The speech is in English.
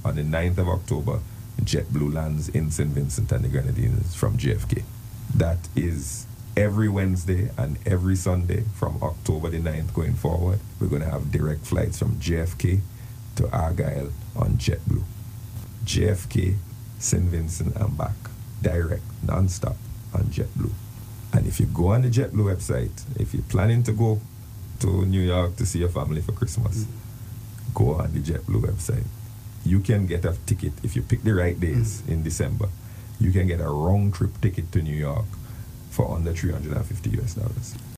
on the 9th of October, JetBlue lands in St. Vincent and the Grenadines from JFK. That is every Wednesday and every Sunday from October the 9th going forward. We're going to have direct flights from JFK to Argyle on JetBlue. JFK, St. Vincent and back. Direct, non-stop on JetBlue. And if you go on the JetBlue website, if you're planning to go to New York to see your family for Christmas, go on the JetBlue website. You can get a ticket, if you pick the right days in December, you can get a round trip ticket to New York for under $350 US.